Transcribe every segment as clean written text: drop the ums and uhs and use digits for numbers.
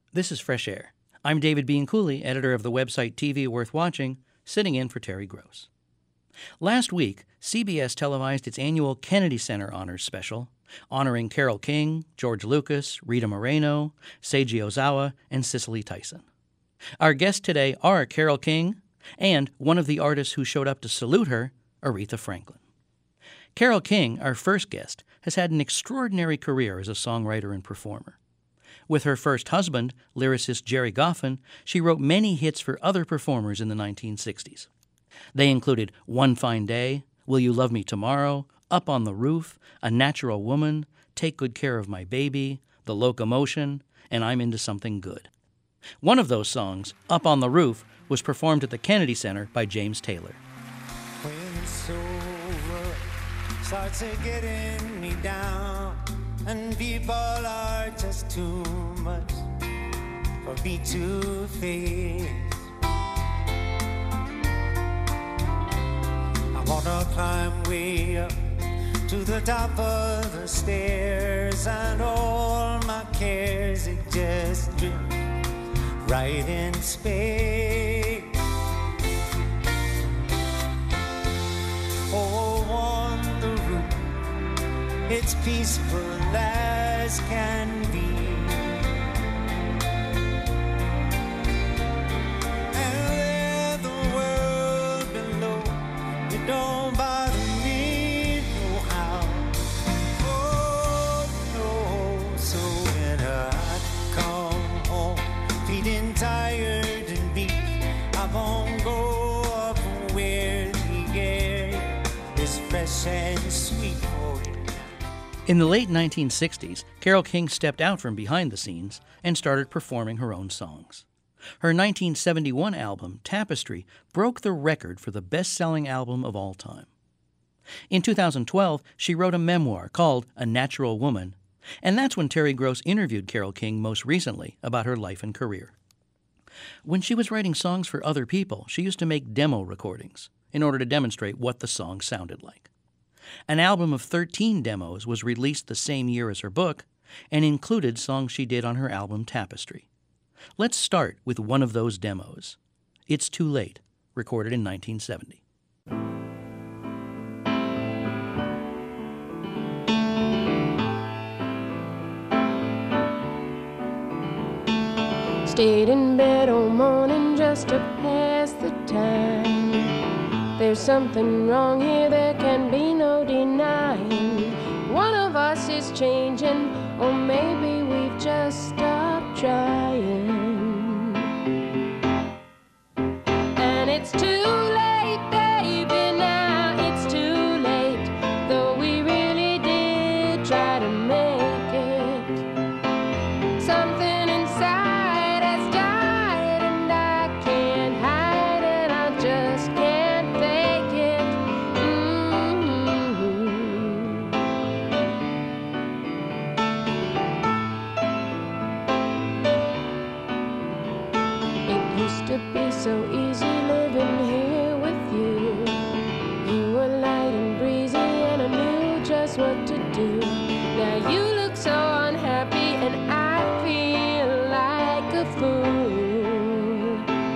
This is Fresh Air. I'm David Bianculli, editor of the website TV Worth Watching, sitting in for Terry Gross. Last week, CBS televised its annual Kennedy Center Honors Special, honoring Carole King, George Lucas, Rita Moreno, Seiji Ozawa, and Cicely Tyson. Our guests today are Carole King and one of the artists who showed up to salute her, Aretha Franklin. Carole King, our first guest, has had an extraordinary career as a songwriter and performer. With her first husband, lyricist Gerry Goffin, she wrote many hits for other performers in the 1960s. They included One Fine Day, Will You Love Me Tomorrow, Up on the Roof, A Natural Woman, Take Good Care of My Baby, The Locomotion, and I'm Into Something Good. One of those songs, Up on the Roof, was performed at the Kennedy Center by James Taylor. When it's over, starts to getting me down, and people are just too much for me to face. I wanna climb way up to the top of the stairs, and all my cares, it just drift right in space. Oh, on the roof, it's peaceful as can be. And there the world below, it don't bother me no how. Oh no, so when I come home feeling tired and weak, I won't go up where the air is fresh and sweet for you. In the late 1960s, Carole King stepped out from behind the scenes and started performing her own songs. Her 1971 album, Tapestry, broke the record for the best-selling album of all time. In 2012, she wrote a memoir called A Natural Woman, and that's when Terry Gross interviewed Carole King most recently about her life and career. When she was writing songs for other people, she used to make demo recordings in order to demonstrate what the song sounded like. An album of 13 demos was released the same year as her book and included songs she did on her album Tapestry. Let's start with one of those demos. It's Too Late, recorded in 1970. Stayed in bed all morning just to pass the time. There's something wrong here, there can be no denying. One of us is changing, or maybe we've just stopped trying. And it's too late, baby, now it's too late. Though we really did try to make it. Something inside has died, and I can't hide it, I just can't fake it. It used to be so easy living here with you. You were light and breezy, and I knew just what to do. Now you look so unhappy, and I feel like a fool.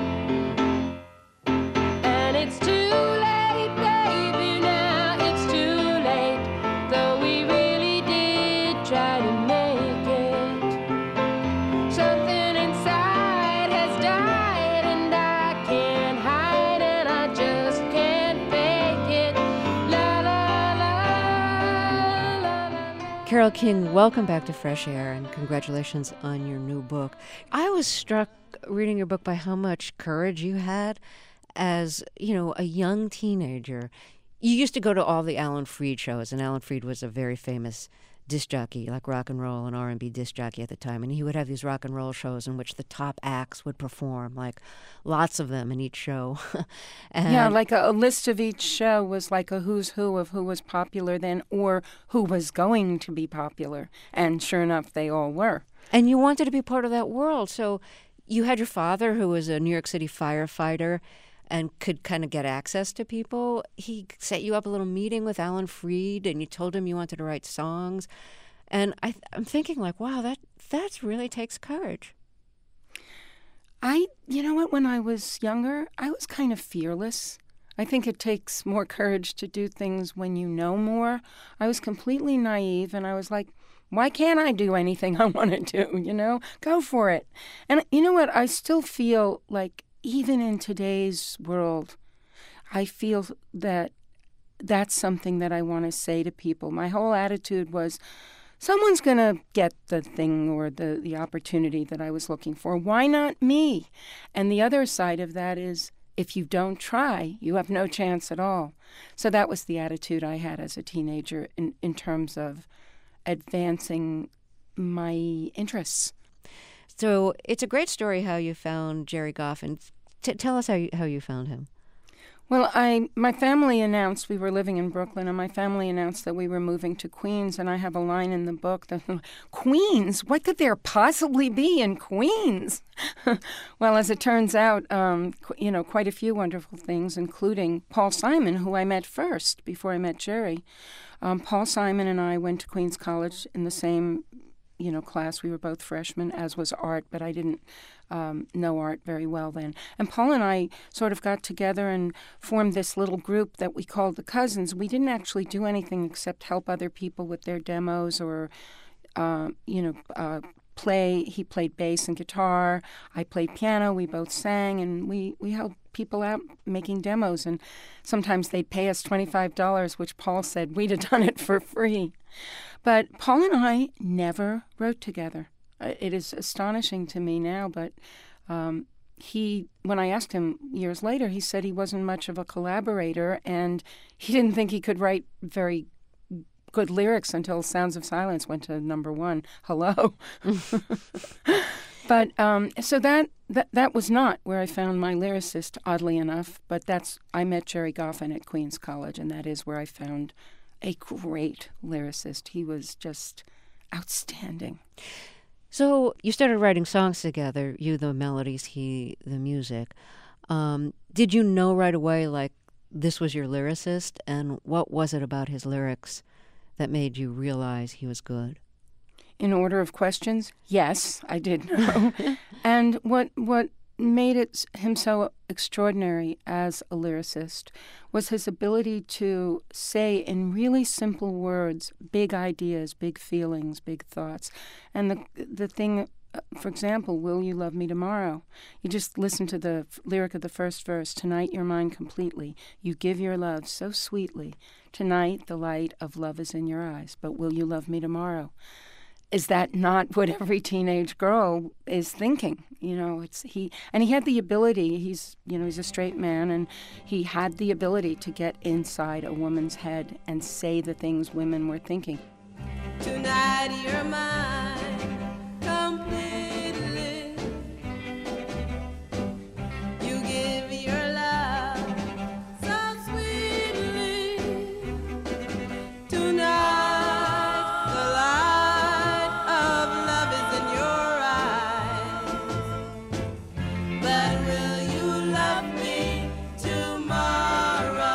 And it's too late, baby, now it's too late. Though we really did try to make it. Something inside has died, and I can't hide it, I just can't fake it. La la la la la. Carole King, welcome back to Fresh Air, and congratulations on your new book. I was struck reading your book by how much courage you had as, a young teenager. You used to go to all the Alan Freed shows, and Alan Freed was a very famous disc jockey, like rock and roll and R&B disc jockey at the time, and he would have these rock and roll shows in which the top acts would perform, like lots of them in each show. Yeah, like a list of each show was like a who's who of who was popular then or who was going to be popular, and sure enough, they all were. And you wanted to be part of that world, so you had your father, who was a New York City firefighter, and could kind of get access to people. He set you up a little meeting with Alan Freed, and you told him you wanted to write songs. And I'm thinking, like, wow, that really takes courage. You know what, when I was younger, I was kind of fearless. I think it takes more courage to do things when you know more. I was completely naive, and I was like, why can't I do anything I want to do, Go for it. And you know what? I still feel like even in today's world, I feel that that's something that I want to say to people. My whole attitude was, someone's going to get the thing or the opportunity that I was looking for. Why not me? And the other side of that is, if you don't try, you have no chance at all. So that was the attitude I had as a teenager in terms of advancing my interests. So it's a great story how you found Jerry Goffin. Tell us how you found him. Well, my family announced, we were living in Brooklyn, and my family announced that we were moving to Queens, and I have a line in the book that, Queens? What could there possibly be in Queens? Well, as it turns out, quite a few wonderful things, including Paul Simon, who I met first before I met Jerry. Paul Simon and I went to Queens College in the same class. We were both freshmen, as was Art, but I didn't know Art very well then. And Paul and I sort of got together and formed this little group that we called the Cousins. We didn't actually do anything except help other people with their demos or, play. He played bass and guitar. I played piano. We both sang, and we helped people out making demos. And sometimes they'd pay us $25, which Paul said we'd have done it for free. But Paul and I never wrote together. It is astonishing to me now, but when I asked him years later, he said he wasn't much of a collaborator, and he didn't think he could write very good lyrics until Sounds of Silence went to #1. Hello. But so that was not where I found my lyricist, oddly enough, but I met Jerry Goffin at Queens College, and that is where I found a great lyricist. He was just outstanding. So you started writing songs together, you the melodies, he the music. Did you know right away, like, this was your lyricist? And what was it about his lyrics that made you realize he was good? In order of questions, yes, I did know. And what made him so extraordinary as a lyricist was his ability to say in really simple words big ideas, big feelings, big thoughts. And the thing, for example, Will You Love Me Tomorrow? You just listen to the lyric of the first verse. Tonight you're mine completely. You give your love so sweetly. Tonight the light of love is in your eyes. But will you love me tomorrow? Is that not what every teenage girl is thinking? He had the ability. He's a straight man, and he had the ability to get inside a woman's head and say the things women were thinking. Tonight you're mine completely. You give your love so sweetly. Tonight the light of love is in your eyes. But will you love me tomorrow?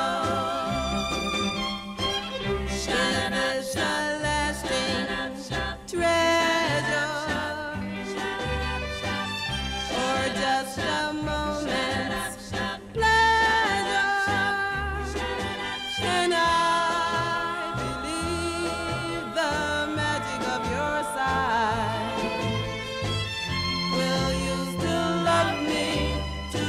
Shine a lasting treasure, or just a moment's pleasure. And I believe the magic of your side. Will you still love me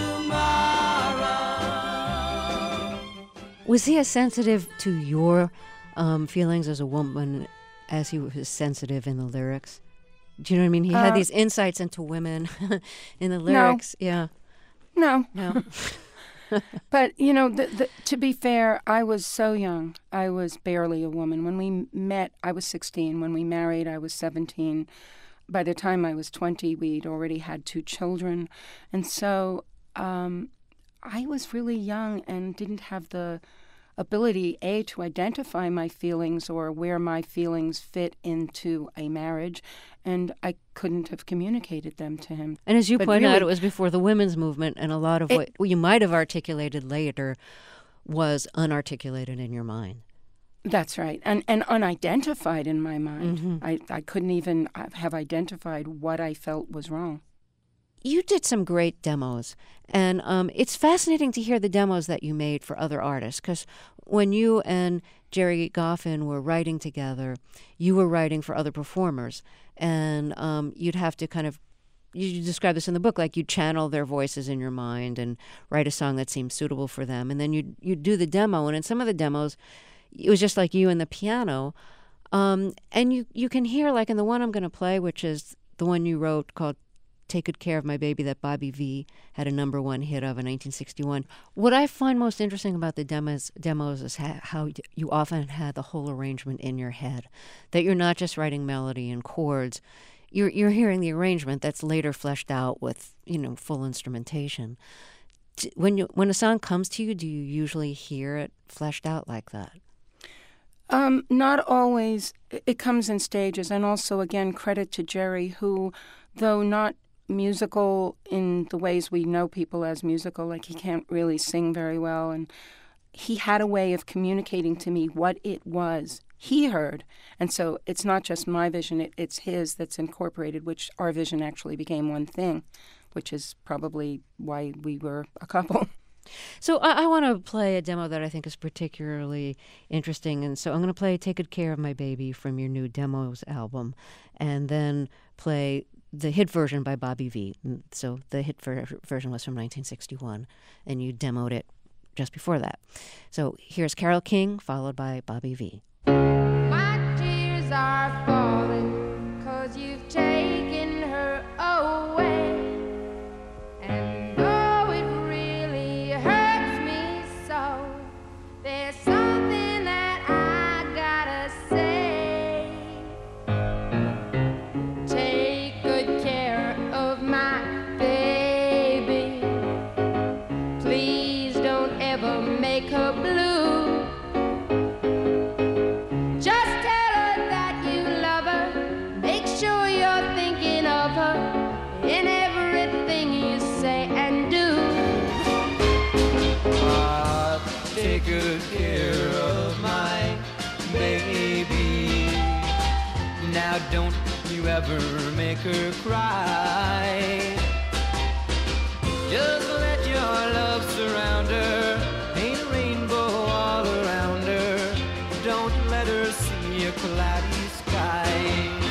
tomorrow? Was he as sensitive to your feelings as a woman as he was sensitive in the lyrics? Do you know what I mean? He had these insights into women in the lyrics. Yeah. No. No. But, to be fair, I was so young. I was barely a woman. When we met, I was 16. When we married, I was 17. By the time I was 20, we'd already had 2 children. And so I was really young and didn't have the ability, to identify my feelings or where my feelings fit into a marriage, and I couldn't have communicated them to him. And as you But point out, really- it was before the women's movement, and a lot of what you might have articulated later was unarticulated in your mind. That's right, and unidentified in my mind. Mm-hmm. I couldn't even have identified what I felt was wrong. you did some great demos, and it's fascinating to hear the demos that you made for other artists, because when you and Jerry Goffin were writing together, you were writing for other performers, and you'd have to kind of, you describe this in the book, like you channel their voices in your mind and write a song that seemed suitable for them, and then you'd do the demo, and in some of the demos, it was just like you and the piano, and you can hear, like in the one I'm going to play, which is the one you wrote called Take Good Care of My Baby, that Bobby V had a #1 hit of in 1961. What I find most interesting about the demos is how you often had the whole arrangement in your head, that you're not just writing melody and chords, you're hearing the arrangement that's later fleshed out with, full instrumentation. When a song comes to you, do you usually hear it fleshed out like that? Not always. It comes in stages, and also, again, credit to Jerry, who, though not musical in the ways we know people as musical, like he can't really sing very well, and he had a way of communicating to me what it was he heard. And so it's not just my vision, it's his that's incorporated, which our vision actually became one thing, which is probably why we were a couple. So I want to play a demo that I think is particularly interesting, and so I'm going to play Take Good Care of My Baby from your new Demos album, and then play the hit version by Bobby V. So the hit version was from 1961, and you demoed it just before that. So here's Carole King, followed by Bobby V. My tears are falling 'cause you've taken her away. And though it really hurts me so, there's something that I gotta say. Take good care of my baby. Please don't ever make her blue. Just tell her that you love her. Make sure you're thinking of her in everything you say and do. Take good care of my baby. Now don't you ever make her cry. Just let your love surround her. Paint a rainbow all around her. Don't let her see a cloudy sky.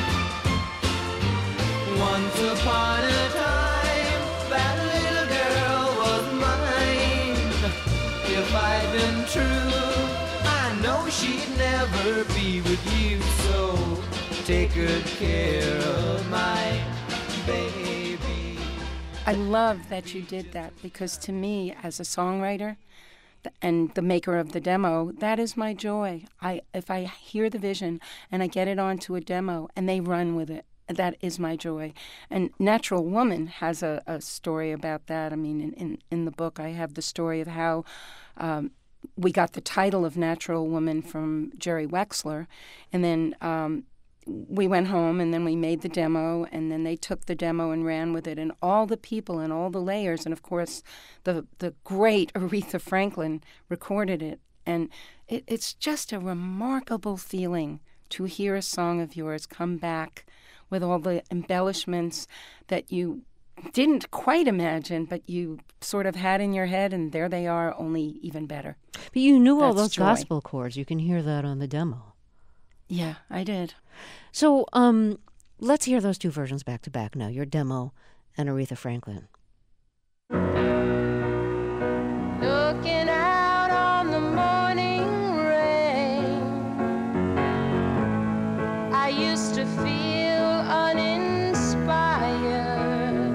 Once upon a time, that little girl was mine. If I'd been true, I know she'd never be with you. So take good care of my baby. I love that you did that, because to me, as a songwriter and the maker of the demo, that is my joy. If I hear the vision and I get it onto a demo and they run with it, that is my joy. And Natural Woman has a story about that. I mean, in the book, I have the story of how we got the title of Natural Woman from Jerry Wexler, and then we went home, and then we made the demo, and then they took the demo and ran with it, and all the people and all the layers, and of course the great Aretha Franklin recorded it. And it's just a remarkable feeling to hear a song of yours come back with all the embellishments that you didn't quite imagine, but you sort of had in your head, and there they are, only even better. But you knew all That's those joy. gospel chords. You can hear that on the demo. Yeah, I did. So let's hear those two versions back to back now, your demo and Aretha Franklin. Looking out on the morning rain, I used to feel uninspired.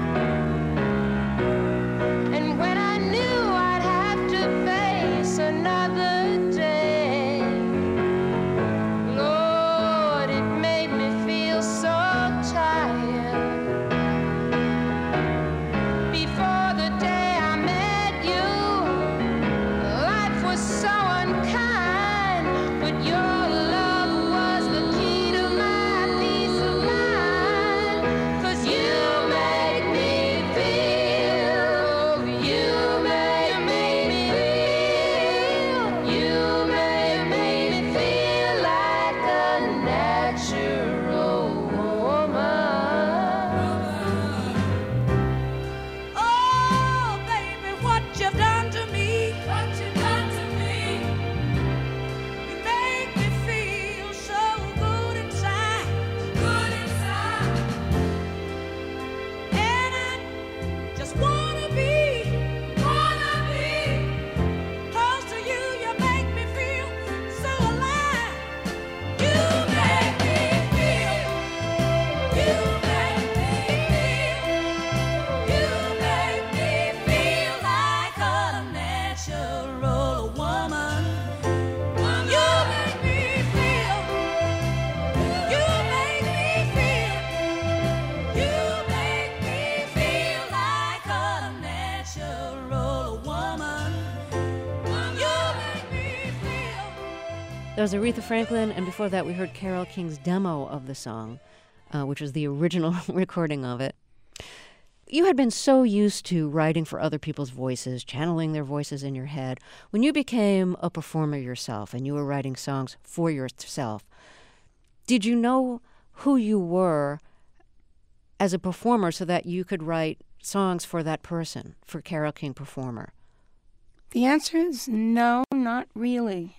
And when I knew I'd have to face another day, Lord, it made me feel so tired. That was Aretha Franklin, and before that we heard Carole King's demo of the song, which was the original recording of it. You had been so used to writing for other people's voices, channeling their voices in your head. When you became a performer yourself and you were writing songs for yourself, did you know who you were as a performer so that you could write songs for that person, for Carole King performer? The answer is no, not really.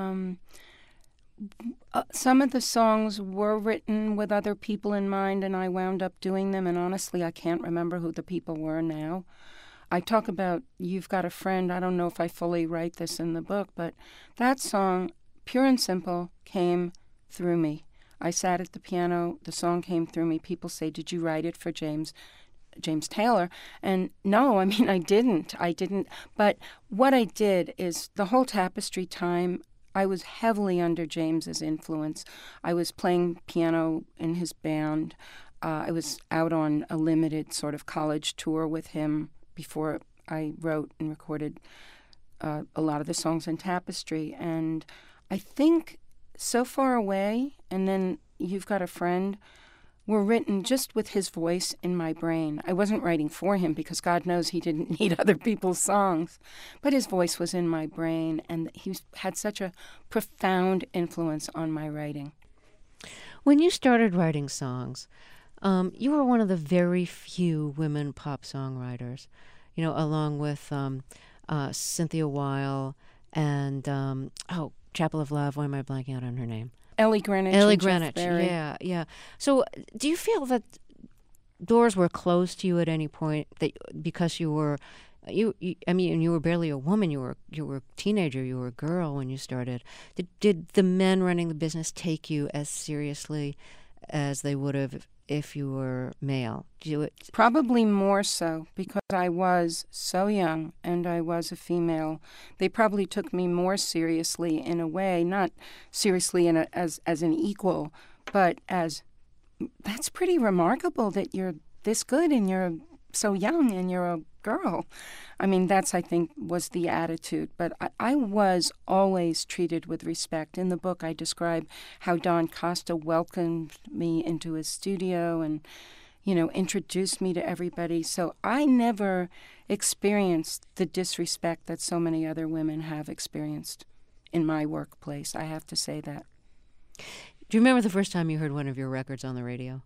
Some of the songs were written with other people in mind, and I wound up doing them, and honestly, I can't remember who the people were now. I talk about You've Got a Friend. I don't know if I fully write this in the book, but that song, pure and simple, came through me. I sat at the piano, the song came through me. People say, did you write it for James Taylor? And no, I mean, I didn't. But what I did is the whole Tapestry time, I was heavily under James's influence. I was playing piano in his band. I was out on a limited sort of college tour with him before I wrote and recorded a lot of the songs in Tapestry. And I think So Far Away and then You've Got a Friend were written just with his voice in my brain. I wasn't writing for him because God knows he didn't need other people's songs, but his voice was in my brain, and he had such a profound influence on my writing. When you started writing songs, you were one of the very few women pop songwriters, along with Cynthia Weil and, Chapel of Love. Why am I blanking out on her name? Ellie Greenwich. Ellie Greenwich, yeah. So do you feel that doors were closed to you at any point because you were, you were barely a woman, you were a teenager, you were a girl when you started. Did the men running the business take you as seriously as they would have if you were male? Probably more so because I was so young and I was a female. They probably took me more seriously in a way, not seriously as an equal, but as, that's pretty remarkable that you're this good and you're so young and you're a girl. I mean, that's, I think, was the attitude. But I was always treated with respect. In the book, I describe how Don Costa welcomed me into his studio and, introduced me to everybody. So I never experienced the disrespect that so many other women have experienced in my workplace. I have to say that. Do you remember the first time you heard one of your records on the radio?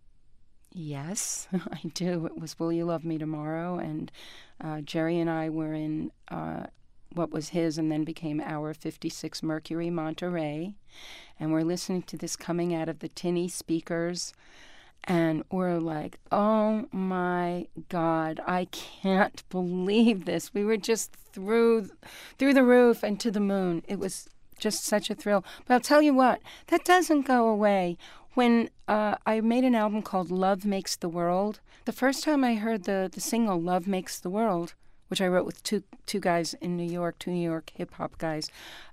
Yes, I do. It was Will You Love Me Tomorrow, and Jerry and I were in what was his and then became our 56 Mercury Monterey, and we're listening to this coming out of the tinny speakers, and we're like, oh my God, I can't believe this. We were just through the roof and to the moon. It was just such a thrill. But I'll tell you what, that doesn't go away. When I made an album called Love Makes the World, the first time I heard the single Love Makes the World, which I wrote with two guys in New York, two New York hip-hop guys,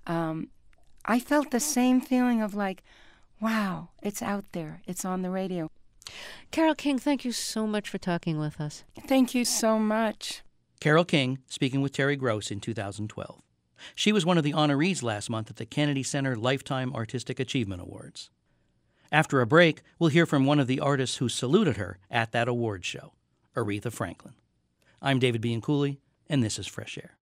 I felt the same feeling of like, wow, it's out there. It's on the radio. Carole King, thank you so much for talking with us. Thank you so much. Carole King speaking with Terry Gross in 2012. She was one of the honorees last month at the Kennedy Center Lifetime Artistic Achievement Awards. After a break, we'll hear from one of the artists who saluted her at that awards show, Aretha Franklin. I'm David Bianculli, and this is Fresh Air.